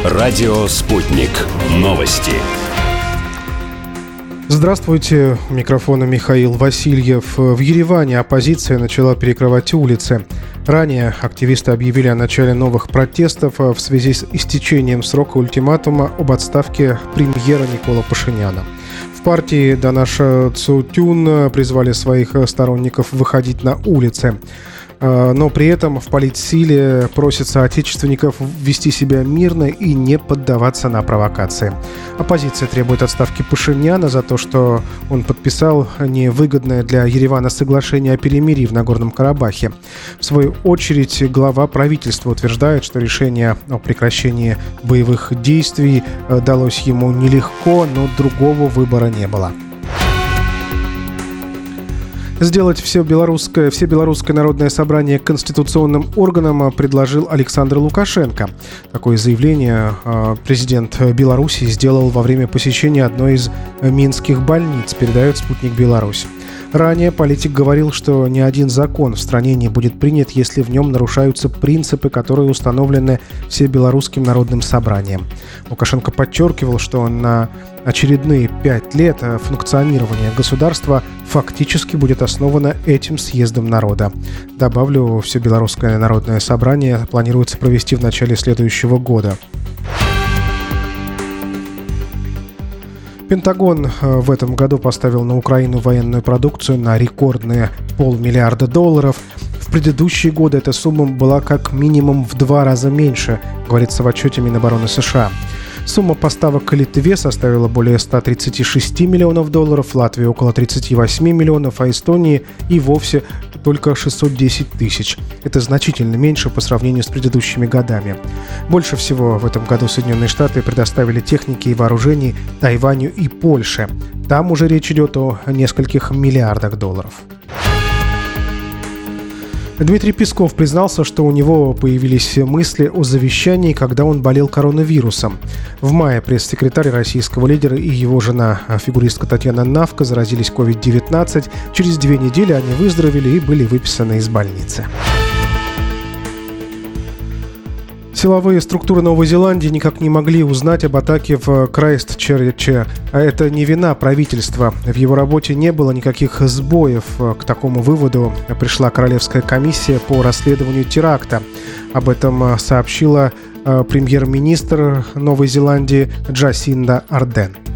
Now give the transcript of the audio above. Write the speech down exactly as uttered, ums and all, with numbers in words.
Радио «Спутник». Новости. Здравствуйте, у микрофона Михаил Васильев. В Ереване оппозиция начала перекрывать улицы. Ранее активисты объявили о начале новых протестов в связи с истечением срока ультиматума об отставке премьера Никола Пашиняна. В партии Данаша Цутюн призвали своих сторонников выходить на улицы. Но при этом в политсиле просят соотечественников вести себя мирно и не поддаваться на провокации. Оппозиция требует отставки Пашиняна за то, что он подписал невыгодное для Еревана соглашение о перемирии в Нагорном Карабахе. В свою очередь, глава правительства утверждает, что решение о прекращении боевых действий далось ему нелегко, но другого выбора не было. Сделать все белорусское, все белорусское народное собрание конституционным органом предложил Александр Лукашенко. Такое заявление президент Беларуси сделал во время посещения одной из минских больниц, передает «Спутник Беларусь». Ранее политик говорил, что ни один закон в стране не будет принят, если в нем нарушаются принципы, которые установлены Всебелорусским народным собранием. Лукашенко подчеркивал, что на очередные пять лет функционирования государства фактически будет основано этим съездом народа. Добавлю, Всебелорусское народное собрание планируется провести в начале следующего года. Пентагон в этом году поставил на Украину военную продукцию на рекордные полмиллиарда долларов. В предыдущие годы эта сумма была как минимум в два раза меньше, говорится в отчете Минобороны США. Сумма поставок к Литве составила более ста тридцати шести миллионов долларов, Латвии около тридцати восьми миллионов, а Эстонии и вовсе только шестьсот десять тысяч. Это значительно меньше по сравнению с предыдущими годами. Больше всего в этом году Соединенные Штаты предоставили техники и вооружений Тайваню и Польше. Там уже речь идет о нескольких миллиардах долларов. Дмитрий Песков признался, что у него появились мысли о завещании, когда он болел коронавирусом. В мае пресс-секретарь российского лидера и его жена, фигуристка Татьяна Навка, заразились ковид девятнадцать. Через две недели они выздоровели и были выписаны из больницы. Силовые структуры Новой Зеландии никак не могли узнать об атаке в Крайстчерче. А это не вина правительства. В его работе не было никаких сбоев. К такому выводу пришла Королевская комиссия по расследованию теракта. Об этом сообщила премьер-министр Новой Зеландии Джасинда Ардерн.